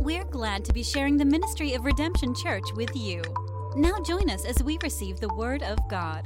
We're glad to be sharing the ministry of Redemption Church with you. Now join us as we receive the Word of God.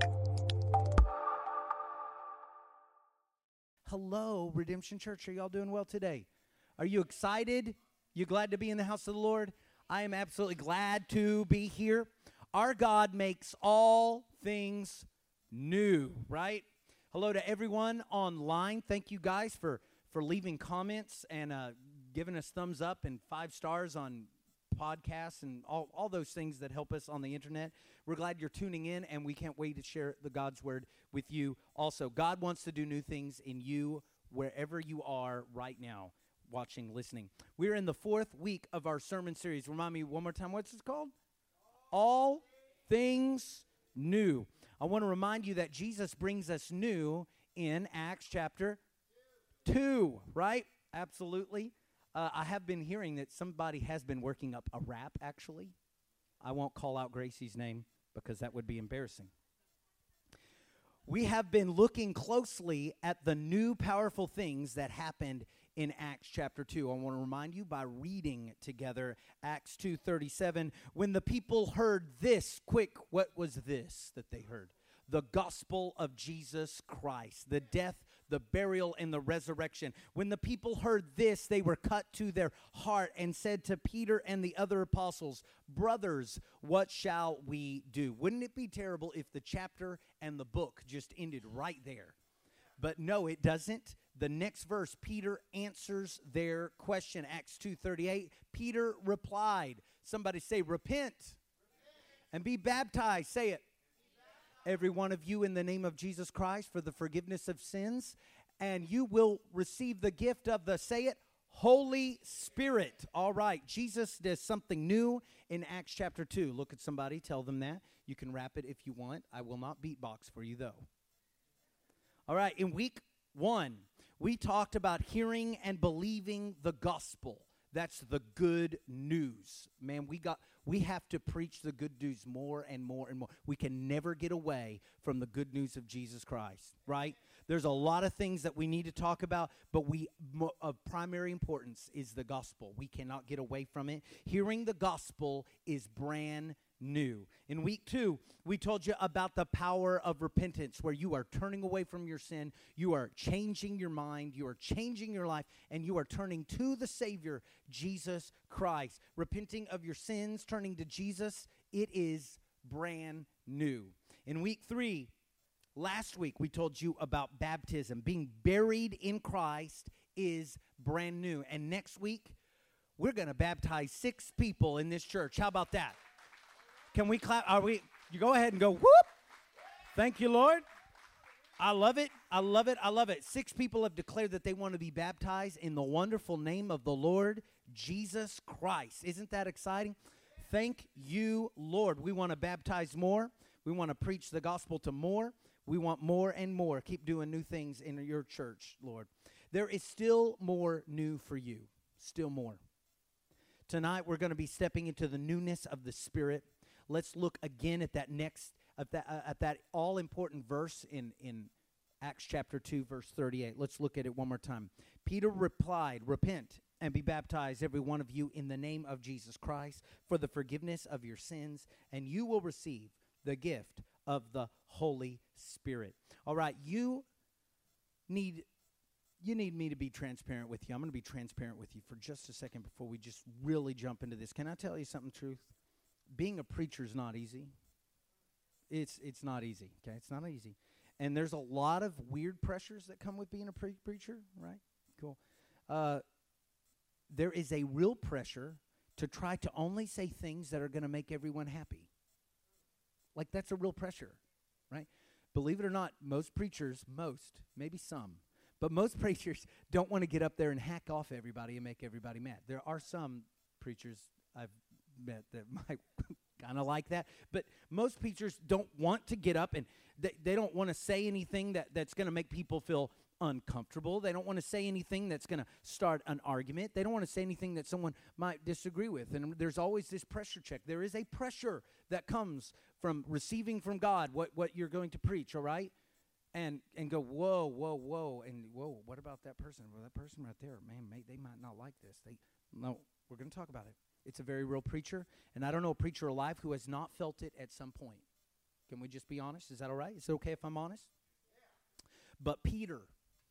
Hello, Redemption Church. Are y'all doing well today? Are you excited? You glad to be in the house of the Lord? I am absolutely glad to be here. Our God makes all things new, right? Hello to everyone online. Thank you guys for leaving comments and giving us thumbs up and 5 stars on podcasts and all those things that help us on the internet. We're glad you're tuning in, and we can't wait to share the God's Word with you also. God wants to do new things in you wherever you are right now, watching, listening. We're in the 4th week of our sermon series. Remind me one more time, what's it called? All Things New. I want to remind you that Jesus brings us new in Acts chapter 2, right? Absolutely. I have been hearing that somebody has been working up a rap, actually. I won't call out Gracie's name because that would be embarrassing. We have been looking closely at the new powerful things that happened in Acts chapter 2. I want to remind you by reading together Acts 2:37. When the people heard this, what was this that they heard? The gospel of Jesus Christ, the death, the burial, and the resurrection. When the people heard this, they were cut to their heart and said to Peter and the other apostles, "Brothers, what shall we do?" Wouldn't it be terrible if the chapter and the book just ended right there? But no, it doesn't. The next verse, Peter answers their question. Acts 2:38, Peter replied. Somebody say, repent. And be baptized. Say it. Every one of you in the name of Jesus Christ for the forgiveness of sins, and you will receive the gift of the, say it, Holy Spirit. All right, Jesus does something new in Acts chapter 2. Look at somebody, tell them that. You can rap it if you want. I will not beatbox for you, though. All right, in week 1, we talked about hearing and believing the gospel. That's the good news. Man, we have to preach the good news more and more and more. We can never get away from the good news of Jesus Christ, right? There's a lot of things that we need to talk about, but of primary importance is the gospel. We cannot get away from it. Hearing the gospel is brand new. In week 2, we told you about the power of repentance, where you are turning away from your sin, you are changing your mind, you are changing your life, and you are turning to the Savior, Jesus Christ. Repenting of your sins, turning to Jesus, it is brand new. In week 3, last week, we told you about baptism. Being buried in Christ is brand new. And next week, we're going to baptize 6 people in this church. How about that? Can we clap? You go ahead and go, whoop. Thank you, Lord. I love it. I love it. I love it. 6 people have declared that they want to be baptized in the wonderful name of the Lord Jesus Christ. Isn't that exciting? Thank you, Lord. We want to baptize more. We want to preach the gospel to more. We want more and more. Keep doing new things in your church, Lord. There is still more new for you. Still more. Tonight, we're going to be stepping into the newness of the Spirit. Let's look again at that all-important verse in Acts chapter 2, verse 38. Let's look at it one more time. Peter replied, repent and be baptized, every one of you, in the name of Jesus Christ for the forgiveness of your sins, and you will receive the gift of the Holy Spirit. All right, you need me to be transparent with you. I'm going to be transparent with you for just a second before we just really jump into this. Can I tell you something, truth? Being a preacher is not easy. It's not easy, okay? It's not easy. And there's a lot of weird pressures that come with being a preacher, right? Cool. There is a real pressure to try to only say things that are going to make everyone happy. Like, that's a real pressure, right? Believe it or not, most preachers, maybe some, but most preachers don't want to get up there and hack off everybody and make everybody mad. There are some preachers I've met that might kind of like that, but most preachers don't want to get up and they don't want to say anything that's going to make people feel uncomfortable. They don't want to say anything that's going to start an argument. They don't want to say anything that someone might disagree with. And there's always this pressure check. There is a pressure that comes from receiving from God what you're going to preach, all right? And go, whoa, and what about that person? Well, that person right there, man, they might not like this. No, We're going to talk about it. It's a very real preacher, and I don't know a preacher alive who has not felt it at some point. Can we just be honest? Is that all right? Is it okay if I'm honest? But Peter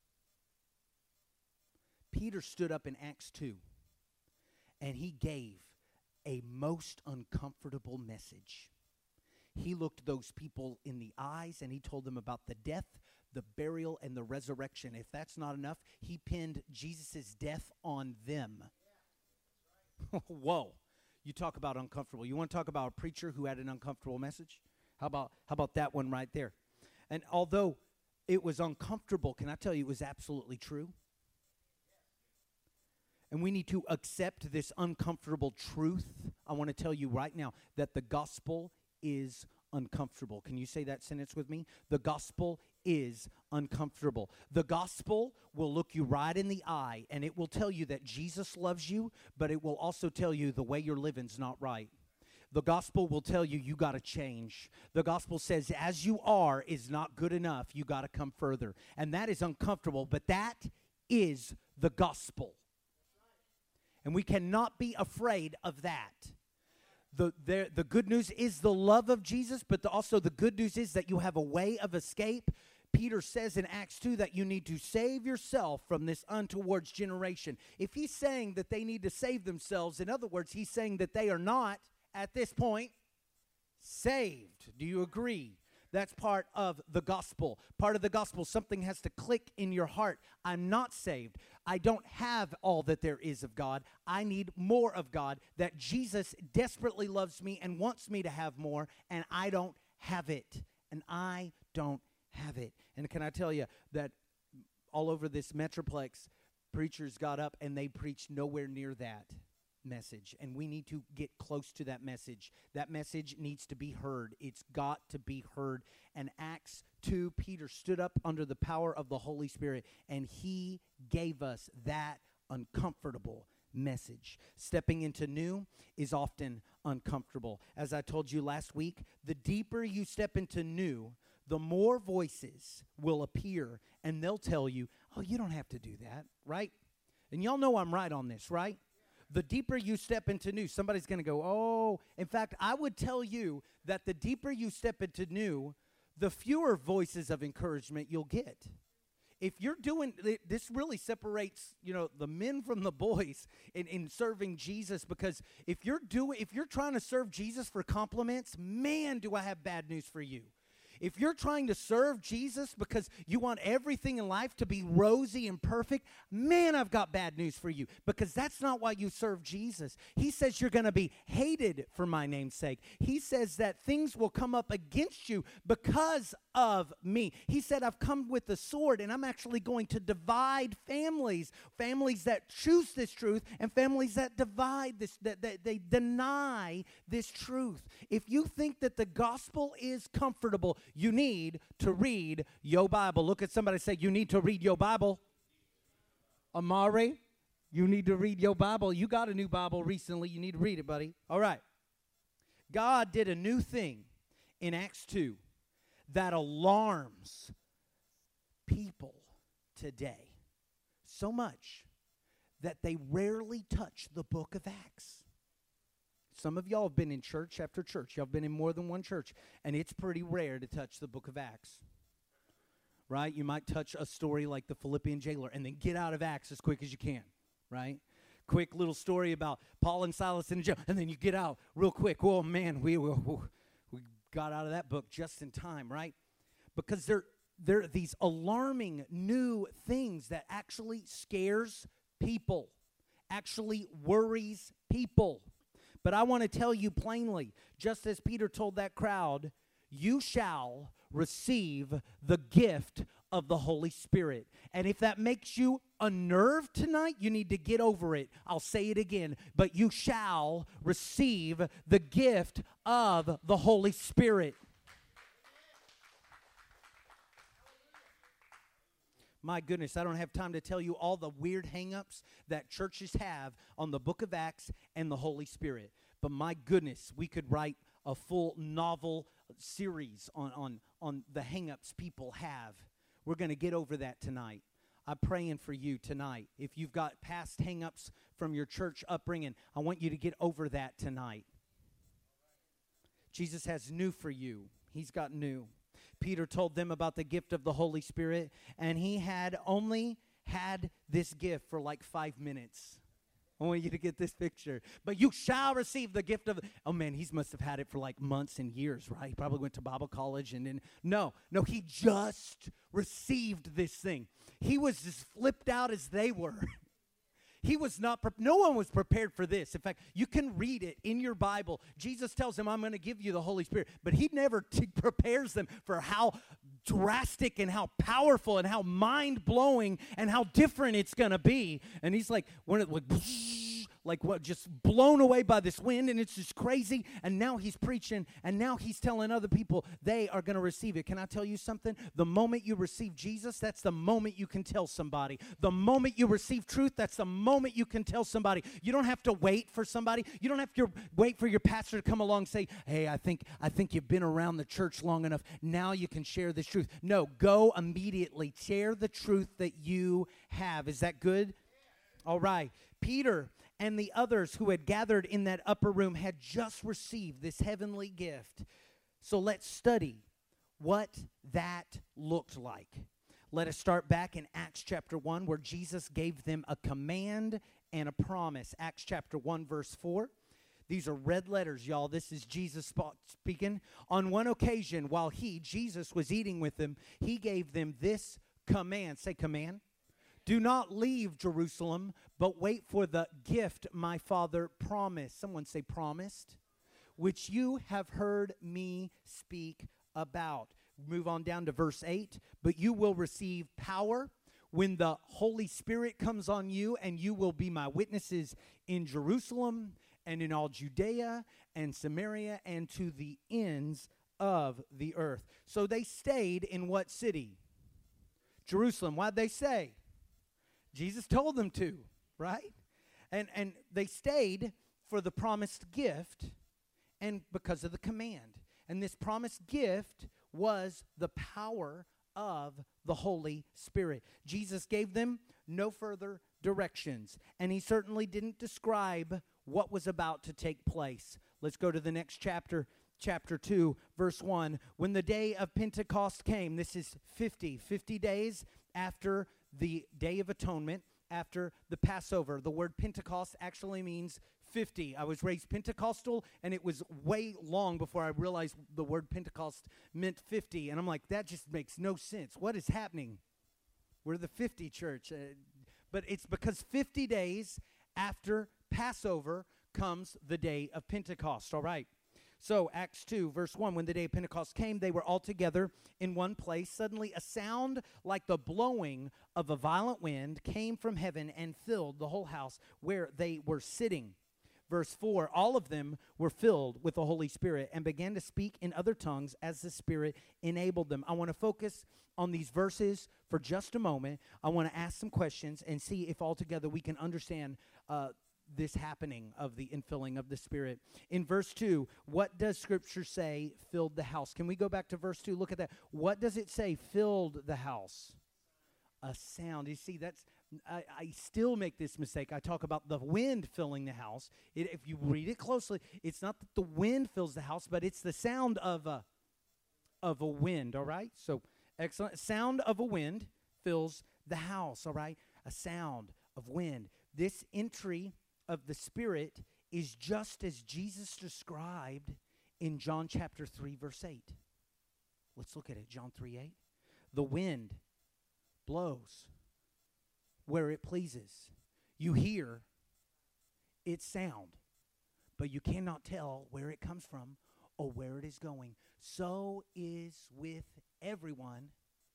stood up in Acts 2, and he gave a most uncomfortable message. He looked those people in the eyes, and he told them about the death, the burial, and the resurrection. If that's not enough, he pinned Jesus' death on them. Whoa. You talk about uncomfortable. You want to talk about a preacher who had an uncomfortable message? How about that one right there? And although it was uncomfortable, can I tell you it was absolutely true? And we need to accept this uncomfortable truth. I want to tell you right now that the gospel is uncomfortable. Can you say that sentence with me? The gospel is uncomfortable. The gospel will look you right in the eye, and it will tell you that Jesus loves you, but it will also tell you the way you're living's not right. The gospel will tell you got to change. The gospel says as you are is not good enough. You got to come further. And that is uncomfortable, but that is the gospel. And we cannot be afraid of that. The good news is the love of Jesus, but also the good news is that you have a way of escape. Peter says in Acts 2 that you need to save yourself from this untoward generation. If he's saying that they need to save themselves, in other words, he's saying that they are not, at this point, saved. Do you agree? That's part of the gospel. Part of the gospel, something has to click in your heart. I'm not saved. I don't have all that there is of God. I need more of God. That Jesus desperately loves me and wants me to have more, and I don't have it. And I don't have it. And can I tell you that all over this Metroplex, preachers got up and they preached nowhere near that message, and we need to get close to that message. That message needs to be heard. It's got to be heard. And Acts 2, Peter stood up under the power of the Holy Spirit, and he gave us that uncomfortable message. Stepping into new is often uncomfortable. As I told you last week, the deeper you step into new, the more voices will appear, and they'll tell you, oh, you don't have to do that, right? And y'all know I'm right on this, right? The deeper you step into new, somebody's going to go, oh. In fact, I would tell you that the deeper you step into new, the fewer voices of encouragement you'll get. If you're doing, this really separates, the men from the boys in serving Jesus, because if you're trying to serve Jesus for compliments, man, do I have bad news for you. If you're trying to serve Jesus because you want everything in life to be rosy and perfect, man, I've got bad news for you, because that's not why you serve Jesus. He says you're going to be hated for my name's sake. He says that things will come up against you because of me. He said, I've come with the sword, and I'm actually going to divide families that choose this truth and families that divide this, that they deny this truth. If you think that the gospel is comfortable, you need to read your Bible. Look at somebody and say, you need to read your Bible. Amari, you need to read your Bible. You got a new Bible recently. You need to read it, buddy. All right. God did a new thing in Acts 2 that alarms people today so much that they rarely touch the book of Acts. Some of y'all have been in church after church. Y'all have been in more than one church, and it's pretty rare to touch the book of Acts, right? You might touch a story like the Philippian jailer and then get out of Acts as quick as you can, right? Quick little story about Paul and Silas in the jail, and then you get out real quick. Oh, man, we got out of that book just in time, right? Because there are these alarming new things that actually scares people, actually worries people. But I want to tell you plainly, just as Peter told that crowd, you shall receive the gift of the Holy Spirit. And if that makes you unnerved tonight, you need to get over it. I'll say it again, but you shall receive the gift of the Holy Spirit. My goodness, I don't have time to tell you all the weird hang-ups that churches have on the book of Acts and the Holy Spirit. But my goodness, we could write a full novel series on the hang-ups people have. We're going to get over that tonight. I'm praying for you tonight. If you've got past hang-ups from your church upbringing, I want you to get over that tonight. Jesus has new for you. He's got new. Peter told them about the gift of the Holy Spirit, and he had only had this gift for like 5 minutes. I want you to get this picture. But you shall receive the gift of, oh man, he must have had it for like months and years, right? He probably went to Bible college and then, no, he just received this thing. He was as flipped out as they were. He was not, no one was prepared for this. In fact, you can read it in your Bible. Jesus tells him, I'm going to give you the Holy Spirit. But he never prepares them for how drastic and how powerful and how mind-blowing and how different it's going to be. And he's like, like what, just blown away by this wind, and it's just crazy. And now he's preaching, and now he's telling other people they are going to receive it. Can I tell you something? The moment you receive Jesus, that's the moment you can tell somebody. The moment you receive truth, that's the moment you can tell somebody. You don't have to wait for somebody. You don't have to wait for your pastor to come along and say, hey, I think you've been around the church long enough. Now you can share this truth. No, go immediately. Share the truth that you have. Is that good? All right. Peter and the others who had gathered in that upper room had just received this heavenly gift. So let's study what that looked like. Let us start back in Acts chapter 1, where Jesus gave them a command and a promise. Acts chapter 1, verse 4. These are red letters, y'all. This is Jesus speaking. On one occasion, while Jesus was eating with them, he gave them this command. Say command. Do not leave Jerusalem, but wait for the gift my Father promised. Someone say promised. Which you have heard me speak about. Move on down to verse 8. But you will receive power when the Holy Spirit comes on you, and you will be my witnesses in Jerusalem and in all Judea and Samaria and to the ends of the earth. So they stayed in what city? Jerusalem. Why'd they say? Jesus told them to, right? And they stayed for the promised gift and because of the command. And this promised gift was the power of the Holy Spirit. Jesus gave them no further directions, and he certainly didn't describe what was about to take place. Let's go to the next chapter. Chapter 2, verse 1. When the day of Pentecost came, this is 50 days after the Day of Atonement, after the Passover. The word Pentecost actually means 50. I was raised Pentecostal, and it was way long before I realized the word Pentecost meant 50. And I'm like, that just makes no sense. What is happening? We're the 50 church. But it's because 50 days after Passover comes the Day of Pentecost, all right? So, Acts 2, verse 1, when the day of Pentecost came, they were all together in one place. Suddenly, a sound like the blowing of a violent wind came from heaven and filled the whole house where they were sitting. Verse 4, all of them were filled with the Holy Spirit and began to speak in other tongues as the Spirit enabled them. I want to focus on these verses for just a moment. I want to ask some questions and see if altogether we can understand this happening of the infilling of the Spirit. In verse 2, what does Scripture say filled the house? Can we go back to verse 2? Look at that. What does it say filled the house? A sound. You see, that's I still make this mistake. I talk about the wind filling the house. If you read it closely, it's not that the wind fills the house, but it's the sound of a wind, all right? So, excellent. Sound of a wind fills the house, all right? A sound of wind. This entry of the Spirit is just as Jesus described in John chapter 3, verse 8. Let's look at it, John 3:8. The wind blows where it pleases. You hear its sound, but you cannot tell where it comes from or where it is going. So is with everyone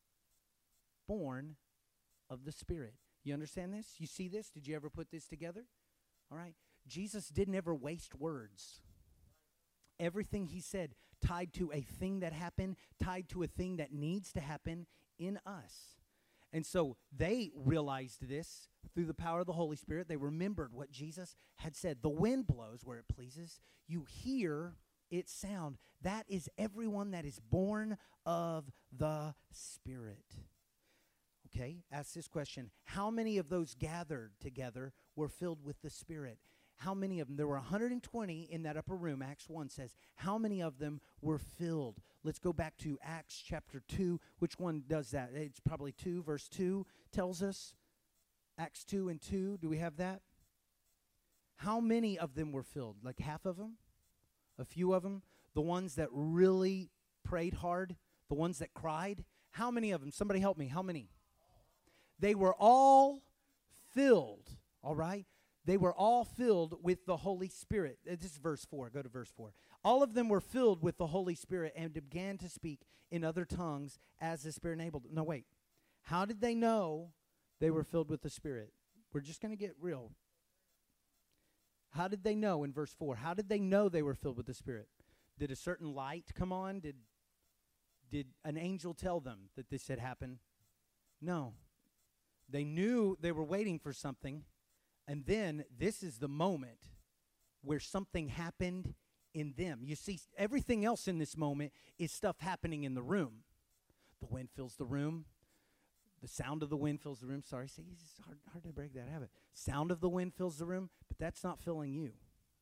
born of the Spirit. You understand this? You see this? Did you ever put this together? All right. Jesus didn't ever waste words. Everything he said tied to a thing that happened, tied to a thing that needs to happen in us. And so they realized this through the power of the Holy Spirit. They remembered what Jesus had said. The wind blows where it pleases. You hear its sound. That is everyone that is born of the Spirit. Okay, ask this question. How many of those gathered together were filled with the Spirit? How many of them? There were 120 in that upper room. Acts 1 says, how many of them were filled? Let's go back to Acts chapter 2. Which one does that? It's probably 2. Verse 2 tells us. Acts 2 and 2. Do we have that? How many of them were filled? Like half of them? A few of them? The ones that really prayed hard? The ones that cried? How many of them? Somebody help me. How many? They were all filled, all right? They were all filled with the Holy Spirit. This is verse 4. Go to verse 4. All of them were filled with the Holy Spirit and began to speak in other tongues as the Spirit enabled. No, wait. How did they know they were filled with the Spirit? We're just going to get real. How did they know in verse 4? How did they know they were filled with the Spirit? Did a certain light come on? Did an angel tell them that this had happened? No. They knew they were waiting for something. And then this is the moment where something happened in them. You see, everything else in this moment is stuff happening in the room. The wind fills the room. The sound of the wind fills the room. Sorry, see, it's hard to break that habit. Sound of the wind fills the room, but that's not filling you.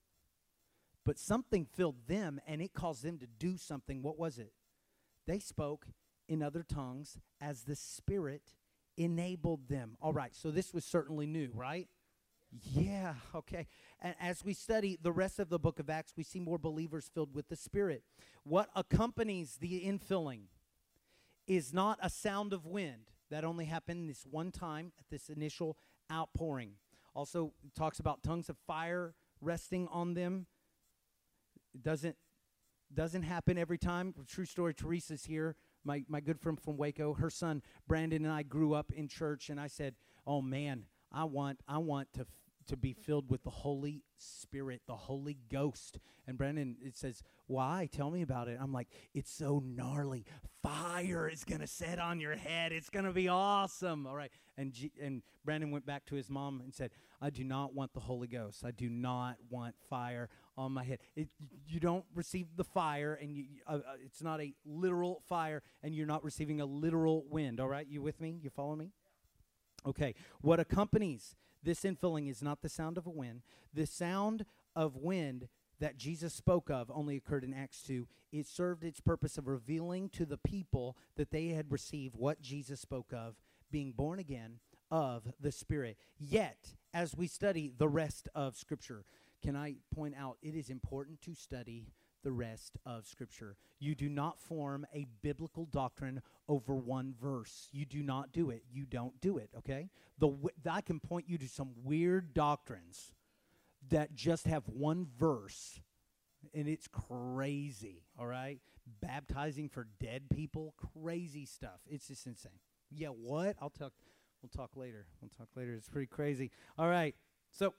But something filled them, and it caused them to do something. What was it? They spoke in other tongues as the Spirit enabled them. All right, so this was certainly new, right? Yeah, okay. And as we study the rest of the book of Acts, we see more believers filled with the Spirit. What accompanies the infilling is not a sound of wind. That only happened this one time at this initial outpouring. Also, it talks about tongues of fire resting on them. It doesn't happen every time. True story, Teresa's here, my good friend from Waco. Her son, Brandon, and I grew up in church, and I said, oh, man, I want to be filled with the Holy Spirit, the Holy Ghost. And Brandon, it says, why? Tell me about it. I'm like, it's so gnarly. Fire is going to set on your head. It's going to be awesome. All right. And Brandon went back to his mom and said, I do not want the Holy Ghost. I do not want fire on my head. You don't receive the fire, and it's not a literal fire, and you're not receiving a literal wind. All right. You with me? You follow me? Okay. What accompanies this infilling is not the sound of a wind. The sound of wind that Jesus spoke of only occurred in Acts 2. It served its purpose of revealing to the people that they had received what Jesus spoke of, being born again of the Spirit. Yet, as we study the rest of Scripture, can I point out it is important to study the rest of Scripture. You do not form a biblical doctrine over one verse. You do not do it. You don't do it, okay? I can point you to some weird doctrines that just have one verse, and it's crazy, all right? Baptizing for dead people, crazy stuff. It's just insane. Yeah, what? We'll talk later. It's pretty crazy. All right, so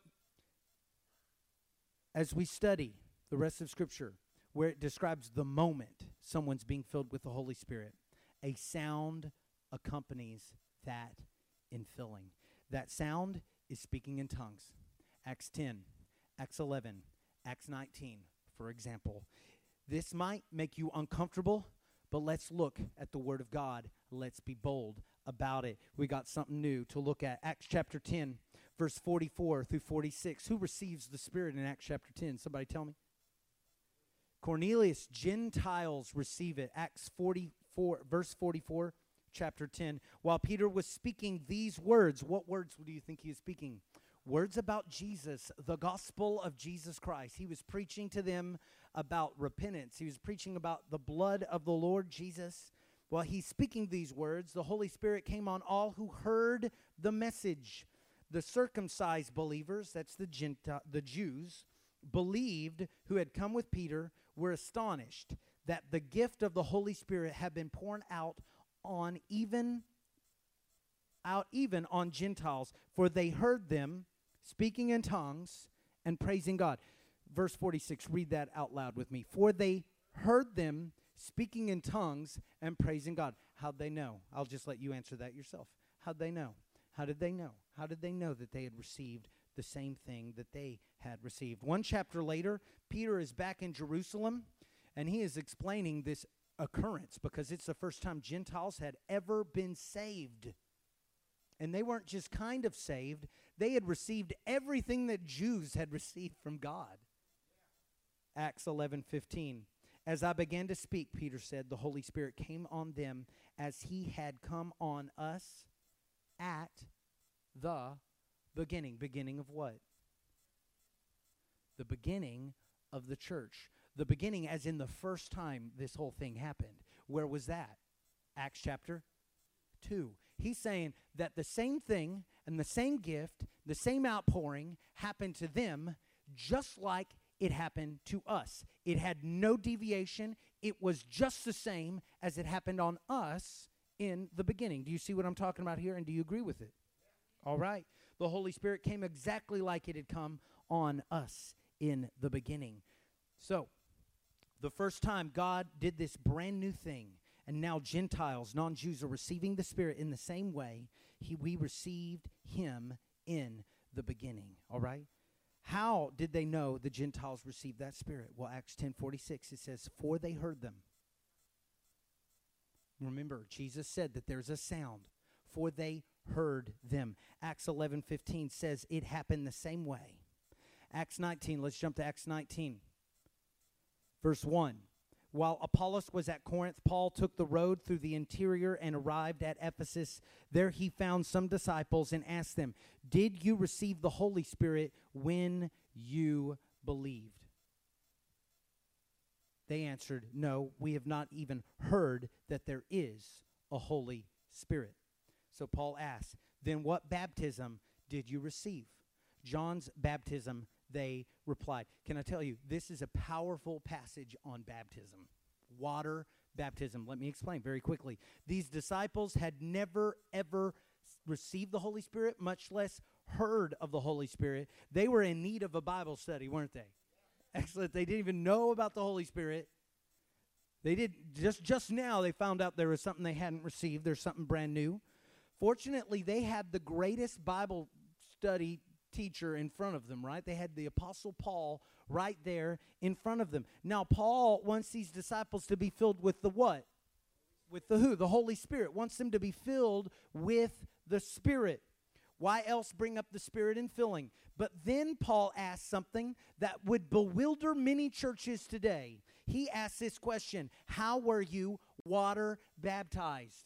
as we study the rest of Scripture, where it describes the moment someone's being filled with the Holy Spirit, a sound accompanies that infilling. That sound is speaking in tongues. Acts 10, Acts 11, Acts 19, for example. This might make you uncomfortable, but let's look at the Word of God. Let's be bold about it. We got something new to look at. Acts chapter 10, verse 44 through 46. Who receives the Spirit in Acts chapter 10? Somebody tell me. Cornelius, Gentiles receive it. Acts 44, verse 44, chapter 10. While Peter was speaking these words, what words do you think he is speaking? Words about Jesus, the gospel of Jesus Christ. He was preaching to them about repentance. He was preaching about the blood of the Lord Jesus. While he's speaking these words, the Holy Spirit came on all who heard the message. The circumcised believers, that's the Jews, believed, who had come with Peter, were astonished that the gift of the Holy Spirit had been poured out even on Gentiles, for they heard them speaking in tongues and praising God. Verse 46, read that out loud with me. For they heard them speaking in tongues and praising God. How'd they know? I'll just let you answer that yourself. How'd they know? How did they know? How did they know that they had received the same thing that they had received? One chapter later, Peter is back in Jerusalem, and he is explaining this occurrence because it's the first time Gentiles had ever been saved. And they weren't just kind of saved. They had received everything that Jews had received from God. Acts 11:15. As I began to speak, Peter said, the Holy Spirit came on them as he had come on us at the beginning. Beginning of what? The beginning of the church. The beginning as in the first time this whole thing happened. Where was that? Acts chapter 2. He's saying that the same thing and the same gift, the same outpouring happened to them just like it happened to us. It had no deviation. It was just the same as it happened on us in the beginning. Do you see what I'm talking about here, and do you agree with it? All right. The Holy Spirit came exactly like it had come on us in the beginning. So, the first time God did this brand new thing, and now Gentiles, non-Jews, are receiving the Spirit in the same way we received him in the beginning. All right? How did they know the Gentiles received that Spirit? Well, Acts 10:46, it says, for they heard them. Remember, Jesus said that there's a sound. For they heard them. Acts 11:15 says it happened the same way. Acts 19, let's jump to Acts 19. Verse 1. While Apollos was at Corinth, Paul took the road through the interior and arrived at Ephesus. There he found some disciples and asked them, did you receive the Holy Spirit when you believed? They answered, no, we have not even heard that there is a Holy Spirit. So Paul asked, then what baptism did you receive? John's baptism, they replied. Can I tell you, this is a powerful passage on baptism. Water baptism. Let me explain very quickly. These disciples had never, ever received the Holy Spirit, much less heard of the Holy Spirit. They were in need of a Bible study, weren't they? Excellent. They didn't even know about the Holy Spirit. They did just now they found out there was something they hadn't received. There's something brand new. Fortunately, they had the greatest Bible study teacher in front of them, right? They had the Apostle Paul right there in front of them. Now, Paul wants these disciples to be filled with the what? With the who? The Holy Spirit. Wants them to be filled with the Spirit. Why else bring up the Spirit in filling? But then Paul asks something that would bewilder many churches today. He asks this question, how were you water baptized?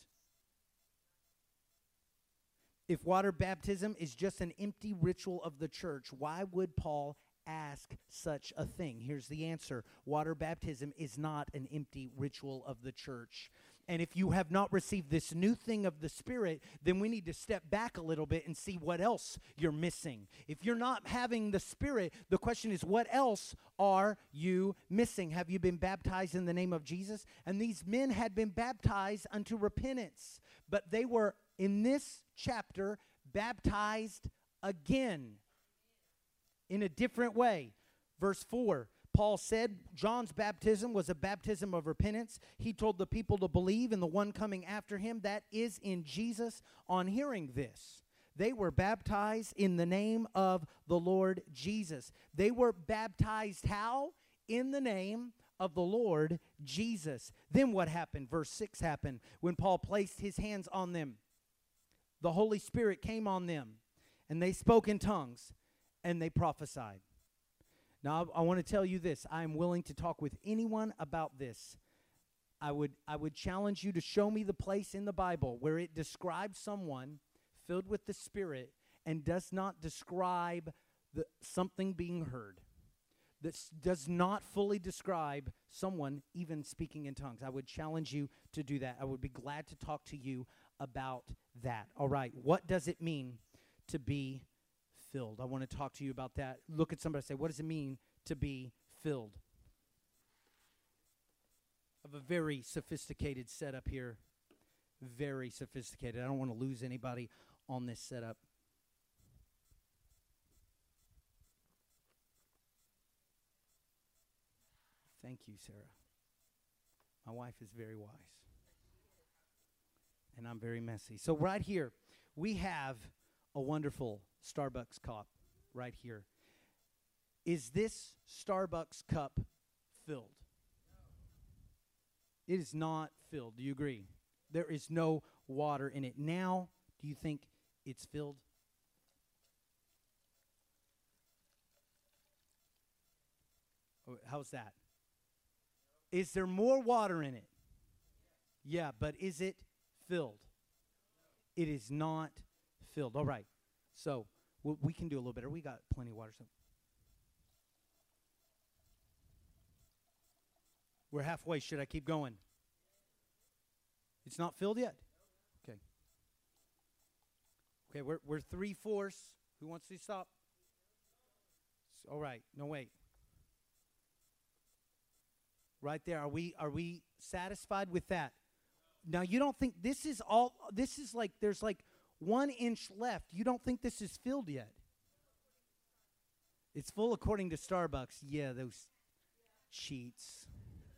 If water baptism is just an empty ritual of the church, why would Paul ask such a thing? Here's the answer. Water baptism is not an empty ritual of the church. And if you have not received this new thing of the Spirit, then we need to step back a little bit and see what else you're missing. If you're not having the Spirit, the question is, what else are you missing? Have you been baptized in the name of Jesus? And these men had been baptized unto repentance, but they were in this chapter baptized again in a different way. Verse 4, Paul said John's baptism was a baptism of repentance. He told the people to believe in the one coming after him, that is in Jesus. On hearing this, they were baptized in the name of the Lord Jesus. They were baptized how? In the name of the Lord Jesus. Then what happened? Verse 6 happened when Paul placed his hands on them. The Holy Spirit came on them, and they spoke in tongues, and they prophesied. Now, I want to tell you this. I am willing to talk with anyone about this. I would challenge you to show me the place in the Bible where it describes someone filled with the Spirit and does not describe something being heard. This does not fully describe someone even speaking in tongues. I would challenge you to do that. I would be glad to talk to you about that. All right, what does it mean to be filled? I want to talk to you about that. Look at somebody and say, what does it mean to be filled? I have a very sophisticated setup here. Very sophisticated. I don't want to lose anybody on this setup. Thank you, Sarah. My wife is very wise. And I'm very messy. So right here, we have a wonderful Starbucks cup right here. Is this Starbucks cup filled? It is not filled. Do you agree? There is no water in it. Now, do you think it's filled? How's that? Is there more water in it? Yeah, but is it filled? It is not filled. All right. So we can do a little better. We got plenty of water. So we're halfway. Should I keep going? It's not filled yet? Okay. Okay, we're 3/4. Who wants to stop? All right. No, wait. Right there. Are we satisfied with that? Now, you don't think this is like there's like 1 inch left. You don't think this is filled yet? It's full according to Starbucks. Yeah, those cheats.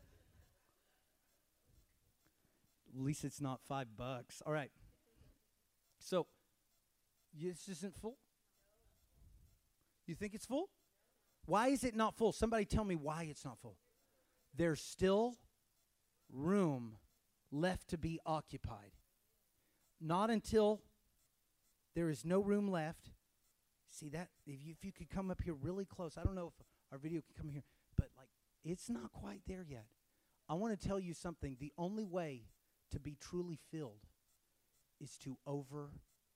At least it's not $5. All right. So, this isn't full? You think it's full? Why is it not full? Somebody tell me why it's not full. There's still room left to be occupied. Not until there is no room left. See that? If you could come up here really close. I don't know if our video can come here, but like it's not quite there yet. I want to tell you something. The only way to be truly filled is to overflow.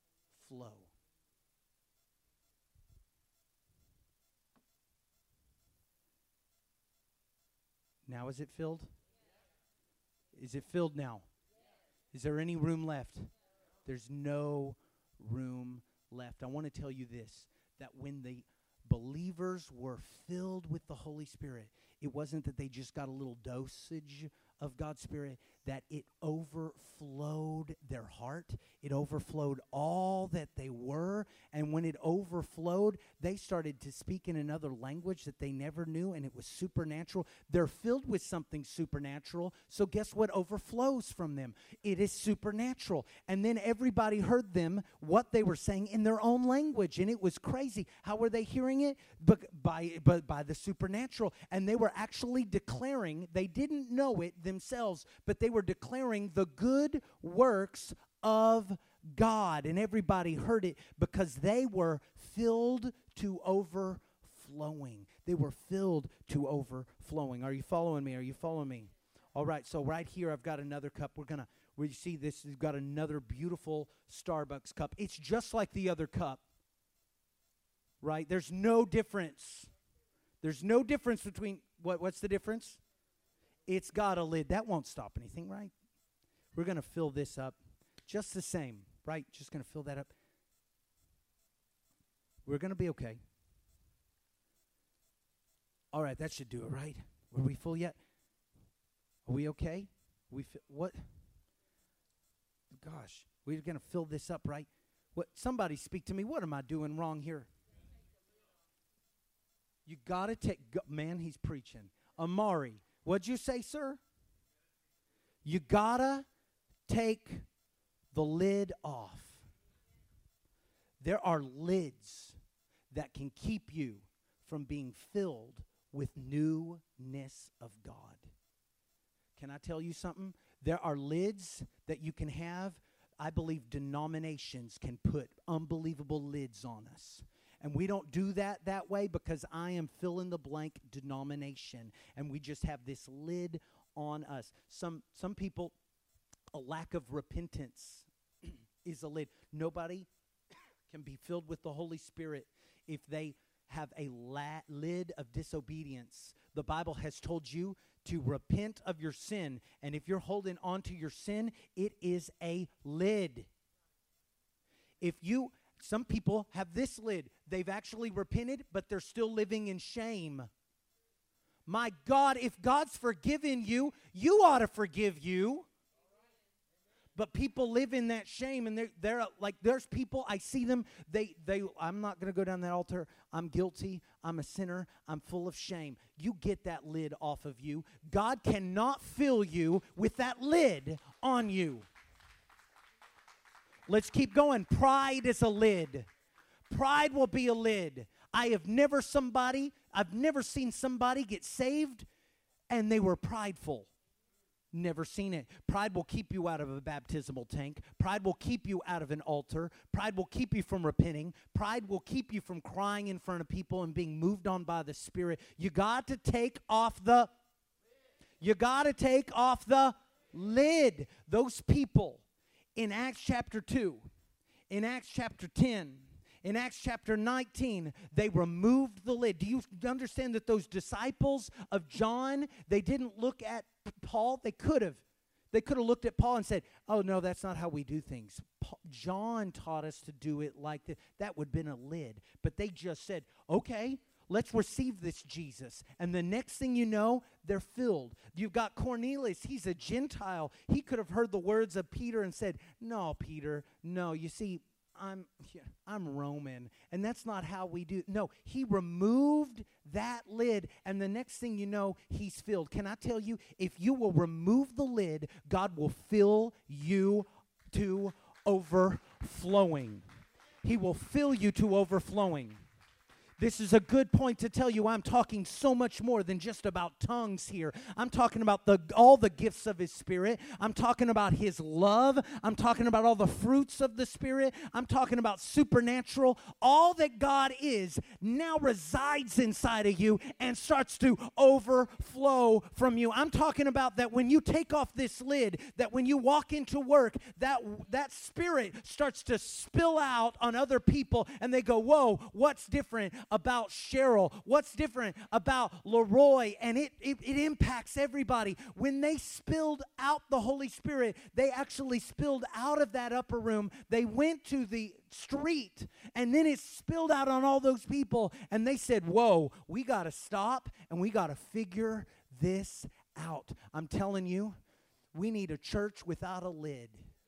Now is it filled? Is it filled now? Is there any room left? There's no room left. I want to tell you this, that when the believers were filled with the Holy Spirit, it wasn't that they just got a little dosage of God's Spirit, that it overflowed their heart. It overflowed all that they were. And when it overflowed, they started to speak in another language that they never knew, and it was supernatural. They're filled with something supernatural, so guess what overflows from them? It is supernatural. And then everybody heard them, what they were saying in their own language, and it was crazy. How were they hearing it? By the supernatural. And they were actually declaring, they didn't know it themselves, but they were declaring the good works of God. And everybody heard it because they were filled to overflowing. They were filled to overflowing. Are you following me? Are you following me? All right, so right here I've got another cup. Where you see this, we've got another beautiful Starbucks cup. It's just like the other cup, right? There's no difference. There's no difference between, what's the difference? It's got a lid. That won't stop anything, right? We're going to fill this up just the same, right? Just going to fill that up. We're going to be okay. All right, that should do it, right? Were we full yet? Are we okay? What? Gosh, we're going to fill this up, right? What? Somebody speak to me. What am I doing wrong here? You got to take, man, he's preaching. Amari, what'd you say, sir? You got to take the lid off. There are lids that can keep you from being filled with newness of God. Can I tell you something? There are lids that you can have. I believe denominations can put unbelievable lids on us. And we don't do that way because I am fill-in-the-blank denomination. And we just have this lid on us. Some people, a lack of repentance is a lid. Nobody can be filled with the Holy Spirit if they have a lid of disobedience. The Bible has told you to repent of your sin. And if you're holding on to your sin, it is a lid. Some people have this lid. They've actually repented, but they're still living in shame. My God, if God's forgiven you, you ought to forgive you. But people live in that shame, and they're like, there's people, I see them, I'm not going to go down that altar. I'm guilty. I'm a sinner. I'm full of shame. You get that lid off of you. God cannot fill you with that lid on you. Let's keep going. Pride is a lid. Pride will be a lid. I've never seen somebody get saved and they were prideful. Never seen it. Pride will keep you out of a baptismal tank. Pride will keep you out of an altar. Pride will keep you from repenting. Pride will keep you from crying in front of people and being moved on by the Spirit. You got to take off the lid. Those people in Acts chapter 2, in Acts chapter 10, in Acts chapter 19, they removed the lid. Do you understand that those disciples of John, they didn't look at Paul? They could have. They could have looked at Paul and said, oh, no, that's not how we do things. John taught us to do it like that. That would have been a lid. But they just said, okay, let's receive this Jesus. And the next thing you know, they're filled. You've got Cornelius. He's a Gentile. He could have heard the words of Peter and said, no, Peter, no. You see, I'm Roman, and that's not how we do. No, he removed that lid, and the next thing you know, he's filled. Can I tell you, if you will remove the lid, God will fill you to overflowing. He will fill you to overflowing. This is a good point to tell you I'm talking so much more than just about tongues here. I'm talking about all the gifts of His Spirit. I'm talking about His love. I'm talking about all the fruits of the Spirit. I'm talking about supernatural. All that God is now resides inside of you and starts to overflow from you. I'm talking about that when you take off this lid, that when you walk into work, that Spirit starts to spill out on other people, and they go, whoa, what's different about Cheryl? What's different about Leroy? And it impacts everybody. When they spilled out the Holy Spirit, they actually spilled out of that upper room. They went to the street, and then it spilled out on all those people, and they said, whoa, we got to stop, and we got to figure this out. I'm telling you, we need a church without a lid.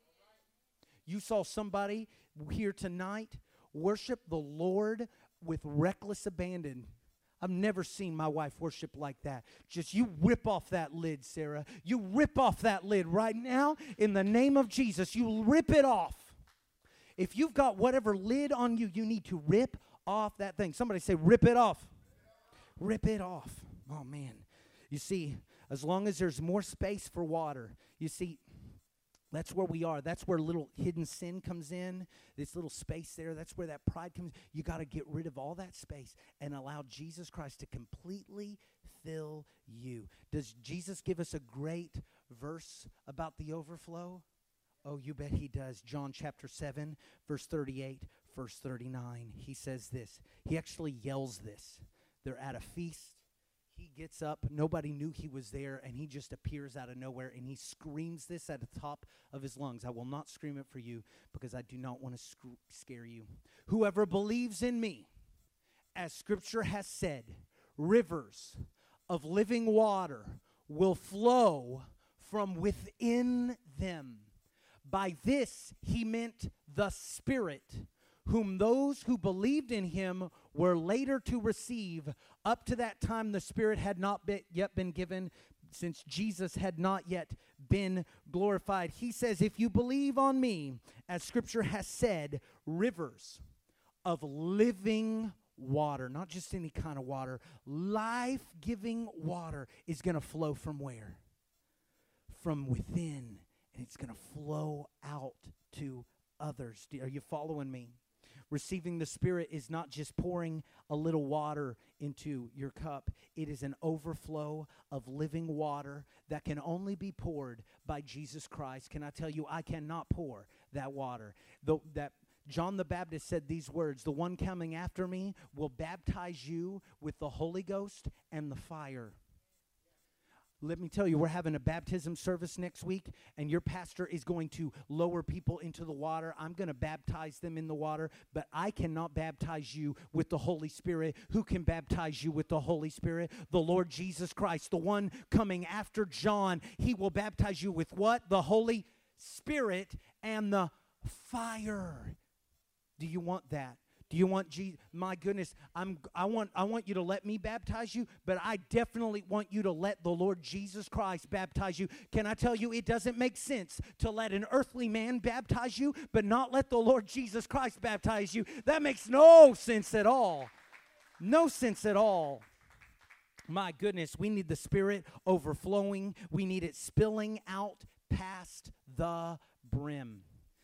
You saw somebody here tonight worship the Lord with reckless abandon. I've never seen my wife worship like that. Just you rip off that lid, Sarah. You rip off that lid right now in the name of Jesus. You rip it off. If you've got whatever lid on you, you need to rip off that thing. Somebody say, rip it off. Rip it off. Oh, man. You see, as long as there's more space for water, you see, that's where we are. That's where little hidden sin comes in. This little space there, that's where that pride comes. You got to get rid of all that space and allow Jesus Christ to completely fill you. Does Jesus give us a great verse about the overflow? Oh, you bet He does. John chapter 7, verse 38, verse 39. He says this. He actually yells this. They're at a feast. He gets up, nobody knew he was there, and he just appears out of nowhere, and he screams this at the top of his lungs. I will not scream it for you because I do not want to scare you. Whoever believes in me, as Scripture has said, rivers of living water will flow from within them. By this he meant the Spirit, whom those who believed in Him were later to receive. Up to that time, the Spirit had not yet been given, since Jesus had not yet been glorified. He says, if you believe on me, as Scripture has said, rivers of living water, not just any kind of water, life-giving water is going to flow from where? From within, and it's going to flow out to others. Are you following me? Receiving the Spirit is not just pouring a little water into your cup. It is an overflow of living water that can only be poured by Jesus Christ. Can I tell you, I cannot pour that water. That John the Baptist said these words, the one coming after me will baptize you with the Holy Ghost and the fire. Let me tell you, we're having a baptism service next week, and your pastor is going to lower people into the water. I'm going to baptize them in the water, but I cannot baptize you with the Holy Spirit. Who can baptize you with the Holy Spirit? The Lord Jesus Christ, the one coming after John. He will baptize you with what? The Holy Spirit and the fire. Do you want that? Do you want Jesus? My goodness, I want you to let me baptize you, but I definitely want you to let the Lord Jesus Christ baptize you. Can I tell you, it doesn't make sense to let an earthly man baptize you, but not let the Lord Jesus Christ baptize you. That makes no sense at all. No sense at all. My goodness, we need the Spirit overflowing. We need it spilling out past the brim.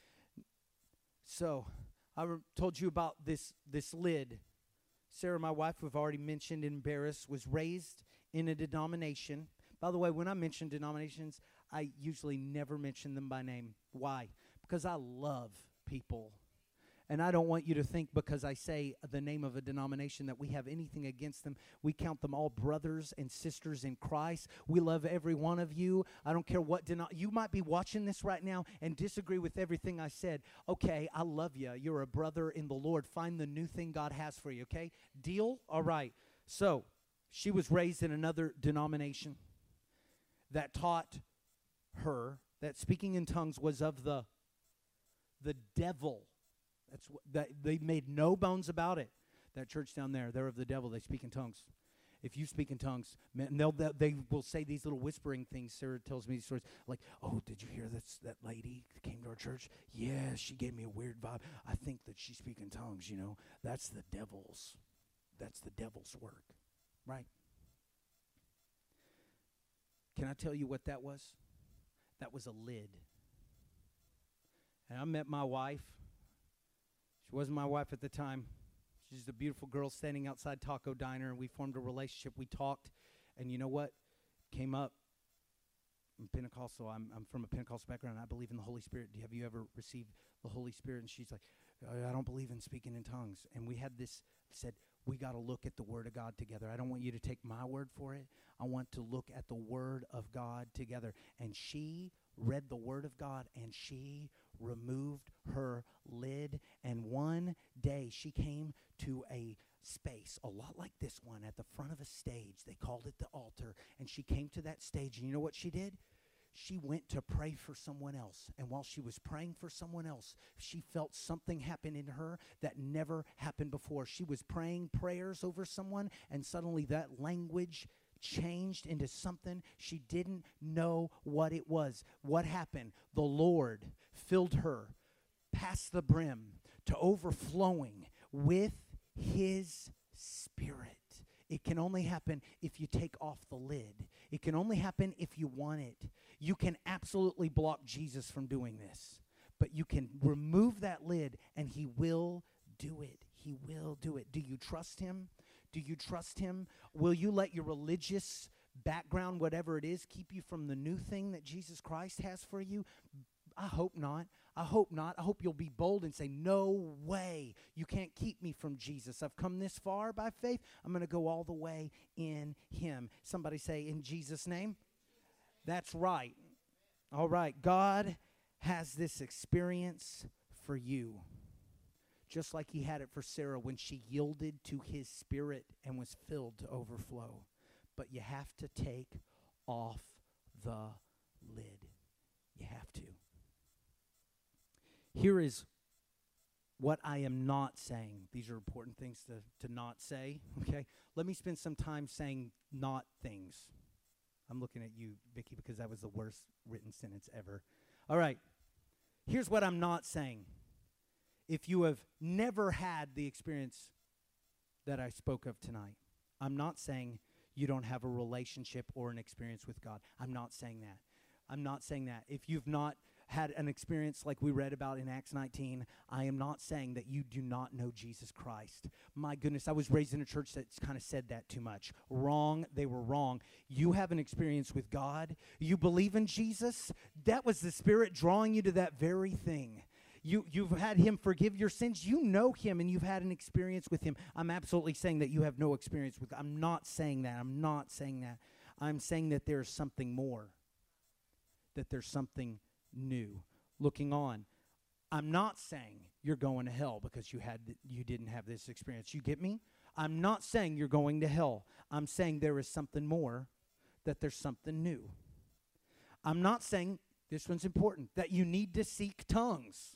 So, told you about this lid. Sarah, my wife, we've already mentioned in Barris, was raised in a denomination. By the way, when I mention denominations, I usually never mention them by name. Why? Because I love people. And I don't want you to think because I say the name of a denomination that we have anything against them. We count them all brothers and sisters in Christ. We love every one of you. I don't care what you might be watching this right now and disagree with everything I said. Okay, I love you. You're a brother in the Lord. Find the new thing God has for you, okay? Deal? All right. So, she was raised in another denomination that taught her that speaking in tongues was of the devil. That they made no bones about it. That church down there, they're of the devil. They speak in tongues. If you speak in tongues, man, they will say these little whispering things. Sarah tells me these stories like, "Oh, did you hear that lady that came to our church? Yeah, she gave me a weird vibe. I think that she speaks in tongues. You know, that's the devil's work, right?" Can I tell you what that was? That was a lid. And I met my wife. She wasn't my wife at the time. She's a beautiful girl standing outside Taco Diner, and we formed a relationship. We talked, and you know what? Came up. I'm Pentecostal. I'm from a Pentecostal background. I believe in the Holy Spirit. Have you ever received the Holy Spirit? And she's like, I don't believe in speaking in tongues. And we had this, said, we got to look at the Word of God together. I don't want you to take my word for it. I want to look at the Word of God together. And she read the Word of God, and she removed her lid. And one day she came to a space a lot like this one at the front of a stage. They called it the altar. And she came to that stage, and you know what she did? She went to pray for someone else. And while she was praying for someone else, she felt something happen in her that never happened before. She was praying prayers over someone, and suddenly that language changed into something she didn't know what it was. What happened? The Lord filled her past the brim to overflowing with His Spirit. It can only happen if you take off the lid. It can only happen if you want it. You can absolutely block Jesus from doing this, but you can remove that lid, and He will do it. He will do it. Do you trust Him? Do you trust Him? Will you let your religious background, whatever it is, keep you from the new thing that Jesus Christ has for you? I hope not. I hope not. I hope you'll be bold and say, no way. You can't keep me from Jesus. I've come this far by faith. I'm going to go all the way in Him. Somebody say, in Jesus' name. That's right. All right. God has this experience for you, just like He had it for Sarah when she yielded to His Spirit and was filled to overflow. But you have to take off the lid. You have to. Here is what I am not saying. These are important things to not say, okay? Let me spend some time saying not things. I'm looking at you, Vicki, because that was the worst written sentence ever. All right. Here's what I'm not saying. If you have never had the experience that I spoke of tonight, I'm not saying you don't have a relationship or an experience with God. I'm not saying that. I'm not saying that. If you've not had an experience like we read about in Acts 19, I am not saying that you do not know Jesus Christ. My goodness, I was raised in a church that's kind of said that too much. Wrong, they were wrong. You have an experience with God. You believe in Jesus. That was the Spirit drawing you to that very thing. You've had Him forgive your sins. You know Him, and you've had an experience with Him. I'm absolutely saying that you have no experience with God. I'm not saying that. I'm not saying that. I'm saying that there's something more, that there's something new. Looking on, I'm not saying you're going to hell because you didn't have this experience. You get me? I'm not saying you're going to hell. I'm saying there is something more, that there's something new. I'm not saying, this one's important, that you need to seek tongues.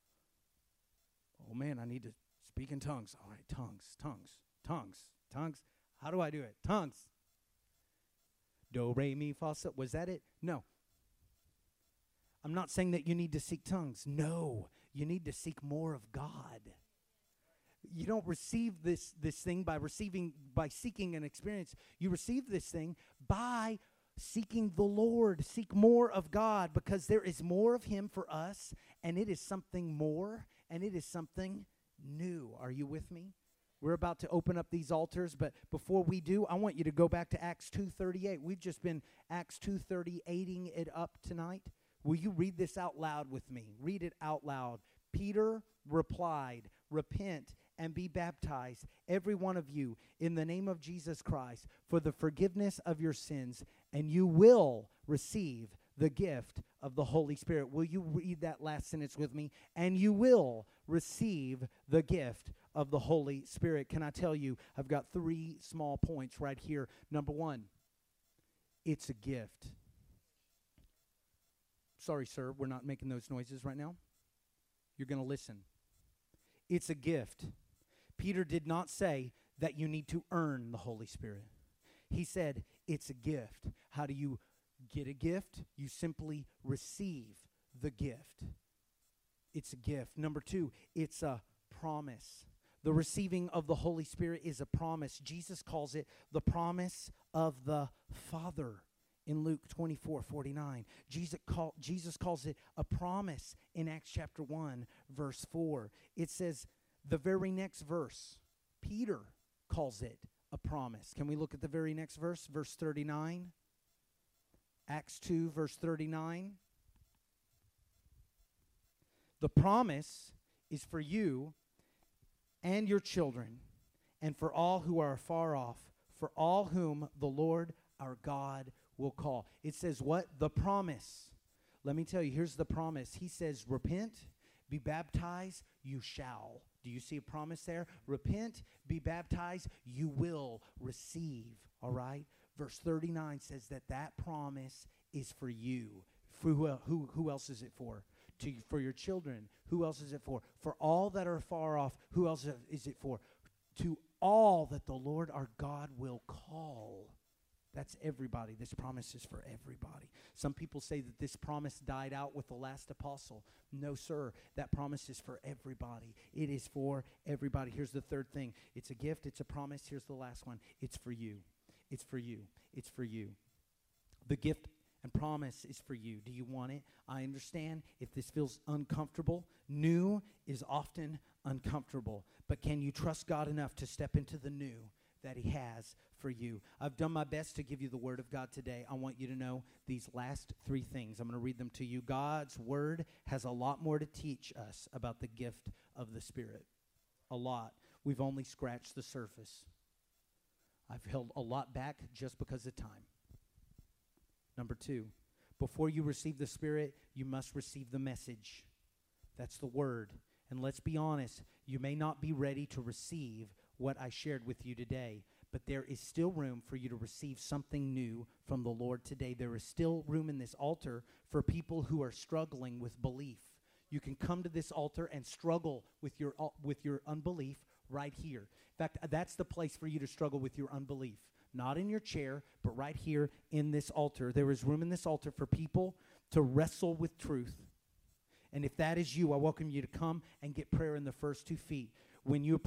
Oh man, I need to speak in tongues. All right, tongues. How do I do it? Tongues. Do, re, mi, fa, sol. Was that it? No. I'm not saying that you need to seek tongues. No, you need to seek more of God. You don't receive this thing by seeking an experience. You receive this thing by seeking the Lord. Seek more of God, because there is more of him for us, and it is something more, and it is something new. Are you with me? We're about to open up these altars, but before we do, I want you to go back to Acts 2:38. We've just been Acts 2:38ing it up tonight. Will you read this out loud with me? Read it out loud. Peter replied, "Repent and be baptized, every one of you, in the name of Jesus Christ, for the forgiveness of your sins, and you will receive the gift of the Holy Spirit." Will you read that last sentence with me? And you will receive the gift of the Holy Spirit. Can I tell you, I've got 3 small points right here. Number 1, it's a gift. Sorry, sir, we're not making those noises right now. You're going to listen. It's a gift. Peter did not say that you need to earn the Holy Spirit. He said it's a gift. How do you get a gift? You simply receive the gift. It's a gift. Number 2, it's a promise. The receiving of the Holy Spirit is a promise. Jesus calls it the promise of the Father in Luke 24:49. Jesus calls it a promise in Acts chapter 1, verse 4. It says the very next verse, Peter calls it a promise. Can we look at the very next verse, verse 39? Acts 2, verse 39. The promise is for you and your children, and for all who are far off, for all whom the Lord our God will call. It says what? The promise. Let me tell you, here's the promise. He says, repent, be baptized, you shall. Do you see a promise there? Repent, be baptized, you will receive. All right? Verse 39 says that promise is for you. For who else is it for? For your children. Who else is it for? For all that are far off. Who else is it for? To all that the Lord our God will call. That's everybody. This promise is for everybody. Some people say that this promise died out with the last apostle. No, sir. That promise is for everybody. It is for everybody. Here's the third thing. It's a gift. It's a promise. Here's the last one. It's for you. It's for you. It's for you. The gift and promise is for you. Do you want it? I understand if this feels uncomfortable. New is often uncomfortable. But can you trust God enough to step into the new that he has for you? I've done my best to give you the word of God today. I want you to know these last 3 things. I'm going to read them to you. God's word has a lot more to teach us about the gift of the Spirit. A lot. We've only scratched the surface. I've held a lot back just because of time. Number 2, before you receive the Spirit, you must receive the message. That's the word. And let's be honest, you may not be ready to receive what I shared with you today, but there is still room for you to receive something new from the Lord today. There is still room in this altar for people who are struggling with belief. You can come to this altar and struggle with your unbelief right here. In fact, that's the place for you to struggle with your unbelief. Not in your chair, but right here in this altar. There is room in this altar for people to wrestle with truth. And if that is you, I welcome you to come and get prayer in the first 2 feet. When we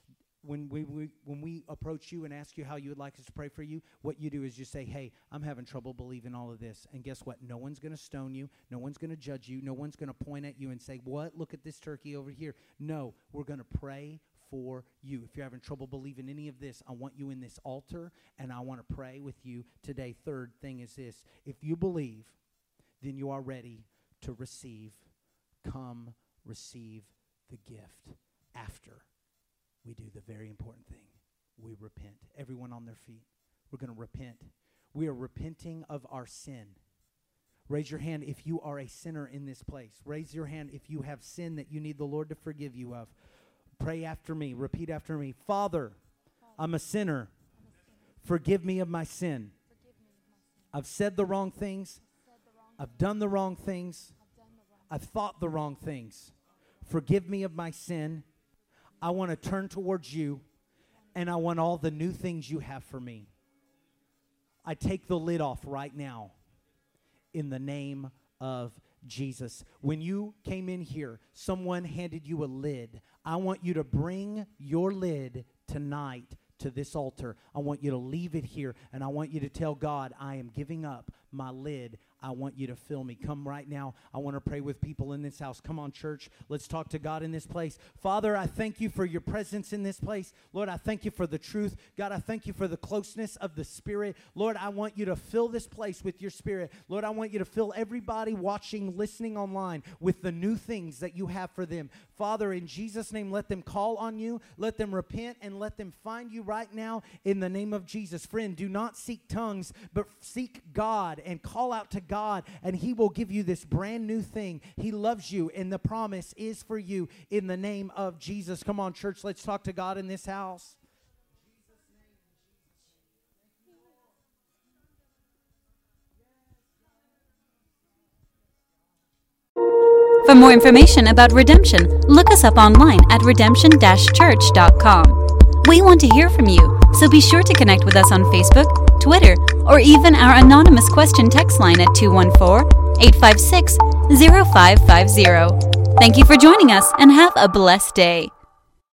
approach you and ask you how you would like us to pray for you, what you do is you say, hey, I'm having trouble believing all of this. And guess what? No one's going to stone you. No one's going to judge you. No one's going to point at you and say, what? Look at this turkey over here. No, we're going to pray for you. If you're having trouble believing any of this, I want you in this altar, and I want to pray with you today. Third thing is this. If you believe, then you are ready to receive. Come receive the gift after we do the very important thing. We repent. Everyone on their feet. We're going to repent. We are repenting of our sin. Raise your hand if you are a sinner in this place. Raise your hand if you have sin that you need the Lord to forgive you of. Pray after me. Repeat after me. Father, I'm a sinner. Forgive me of my sin. I've said the wrong things. I've done the wrong things. I've thought the wrong things. Forgive me of my sin. I want to turn towards you, and I want all the new things you have for me. I take the lid off right now in the name of Jesus. When you came in here, someone handed you a lid. I want you to bring your lid tonight to this altar. I want you to leave it here, and I want you to tell God, I am giving up my lid. I want you to fill me. Come right now. I want to pray with people in this house. Come on, church. Let's talk to God in this place. Father, I thank you for your presence in this place. Lord, I thank you for the truth. God, I thank you for the closeness of the Spirit. Lord, I want you to fill this place with your Spirit. Lord, I want you to fill everybody watching, listening online with the new things that you have for them. Father, in Jesus' name, let them call on you. Let them repent and let them find you right now in the name of Jesus. Friend, do not seek tongues, but seek God and call out to God, and he will give you this brand new thing. He loves you, and the promise is for you in the name of Jesus. Come on, church, let's talk to God in this house. For more information about Redemption, look us up online at redemption-church.com. We want to hear from you, so be sure to connect with us on Facebook, Twitter, or even our anonymous question text line at 214-856-0550. Thank you for joining us, and have a blessed day.